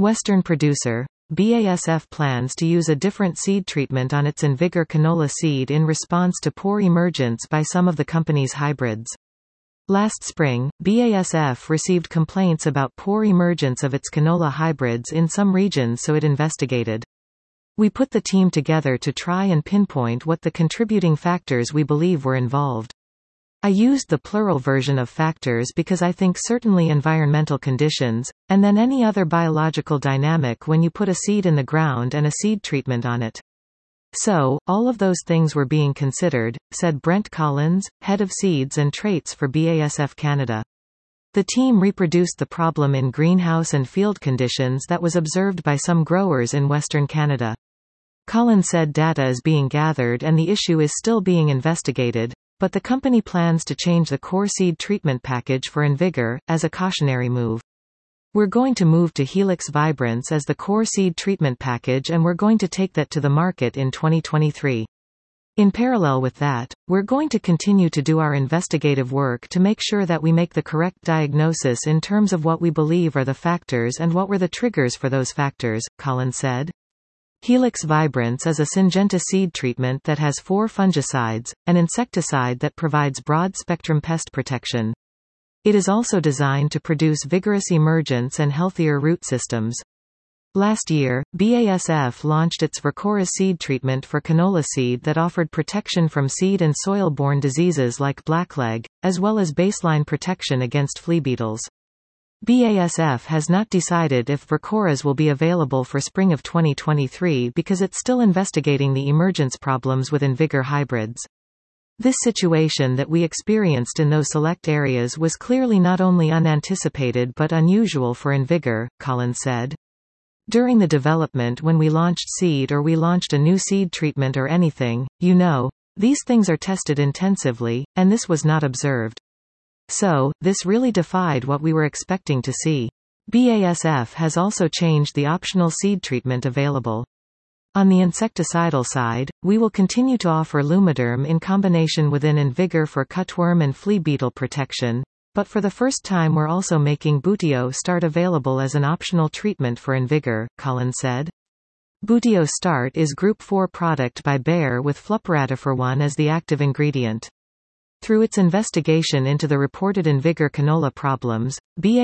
Western producer. BASF plans to use a different seed treatment on its InVigor canola seed in response to poor emergence by some of the company's hybrids. Last spring, BASF received complaints about poor emergence of its canola hybrids in some regions, so it investigated. We put the team together to try and pinpoint what the contributing factors we believe were involved. I used the plural version of factors because I think certainly environmental conditions, and then any other biological dynamic when you put a seed in the ground and a seed treatment on it. So, all of those things were being considered, said Brent Collins, head of seeds and traits for BASF Canada. The team reproduced the problem in greenhouse and field conditions that was observed by some growers in Western Canada. Collins said data is being gathered and the issue is still being investigated, but the company plans to change the core seed treatment package for InVigor, as a cautionary move. We're going to move to Helix Vibrance as the core seed treatment package, and we're going to take that to the market in 2023. In parallel with that, we're going to continue to do our investigative work to make sure that we make the correct diagnosis in terms of what we believe are the factors and what were the triggers for those factors, Collins said. Helix Vibrance is a Syngenta seed treatment that has 4 fungicides, an insecticide that provides broad-spectrum pest protection. It is also designed to produce vigorous emergence and healthier root systems. Last year, BASF launched its Vercora seed treatment for canola seed that offered protection from seed and soil-borne diseases like blackleg, as well as baseline protection against flea beetles. BASF has not decided if Vercoras will be available for spring of 2023 because it's still investigating the emergence problems with InVigor hybrids. This situation that we experienced in those select areas was clearly not only unanticipated but unusual for InVigor, Collins said. During the development, when we launched seed or we launched a new seed treatment or anything, these things are tested intensively, and this was not observed. So, this really defied what we were expecting to see. BASF has also changed the optional seed treatment available. On the insecticidal side, we will continue to offer Lumiderm in combination with InVigor for cutworm and flea beetle protection, but for the first time we're also making Buteo Start available as an optional treatment for InVigor, Collins said. Buteo Start is Group 4 product by Bayer with fluparatifor as the active ingredient. Through its investigation into the reported InVigor canola problems,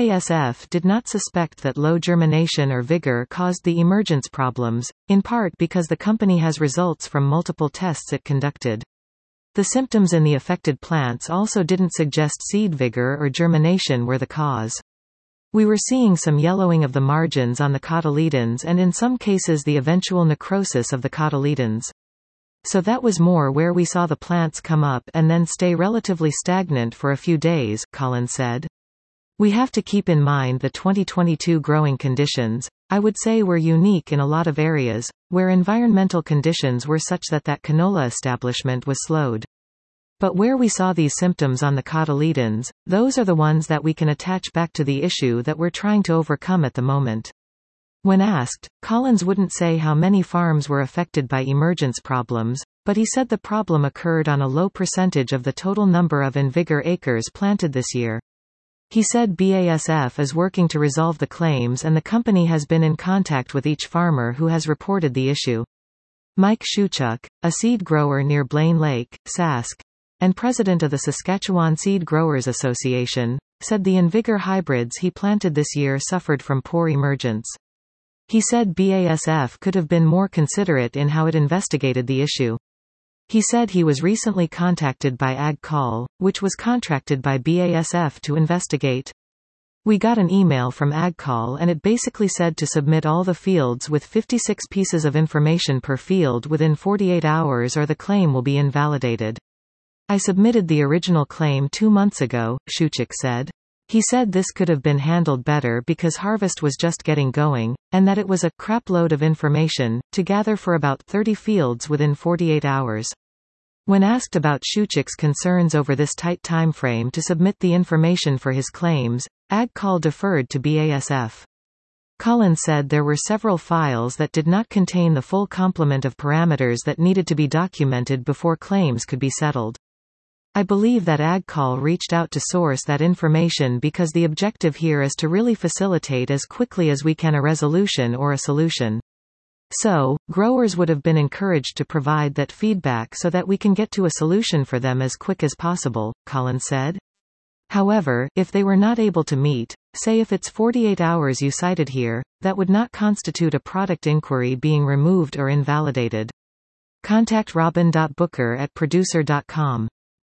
BASF did not suspect that low germination or vigor caused the emergence problems, in part because the company has results from multiple tests it conducted. The symptoms in the affected plants also didn't suggest seed vigor or germination were the cause. We were seeing some yellowing of the margins on the cotyledons and in some cases the eventual necrosis of the cotyledons. So that was more where we saw the plants come up and then stay relatively stagnant for a few days, Collins said. We have to keep in mind the 2022 growing conditions, I would say were unique in a lot of areas, where environmental conditions were such that canola establishment was slowed. But where we saw these symptoms on the cotyledons, those are the ones that we can attach back to the issue that we're trying to overcome at the moment. When asked, Collins wouldn't say how many farms were affected by emergence problems, but he said the problem occurred on a low percentage of the total number of InVigor acres planted this year. He said BASF is working to resolve the claims and the company has been in contact with each farmer who has reported the issue. Mike Shuchuk, a seed grower near Blaine Lake, Sask, and president of the Saskatchewan Seed Growers Association, said the InVigor hybrids he planted this year suffered from poor emergence. He said BASF could have been more considerate in how it investigated the issue. He said he was recently contacted by AgCall, which was contracted by BASF to investigate. We got an email from AgCall and it basically said to submit all the fields with 56 pieces of information per field within 48 hours or the claim will be invalidated. I submitted the original claim 2 months ago, Shuchuk said. He said this could have been handled better because harvest was just getting going, and that it was a crapload of information to gather for about 30 fields within 48 hours. When asked about Shuchuk's concerns over this tight time frame to submit the information for his claims, AgCall deferred to BASF. Collins said there were several files that did not contain the full complement of parameters that needed to be documented before claims could be settled. I believe that AgCall reached out to source that information because the objective here is to really facilitate as quickly as we can a resolution or a solution. So, growers would have been encouraged to provide that feedback so that we can get to a solution for them as quick as possible, Collins said. However, if they were not able to meet, say if it's 48 hours you cited here, that would not constitute a product inquiry being removed or invalidated. Contact robin.booker@producer.com.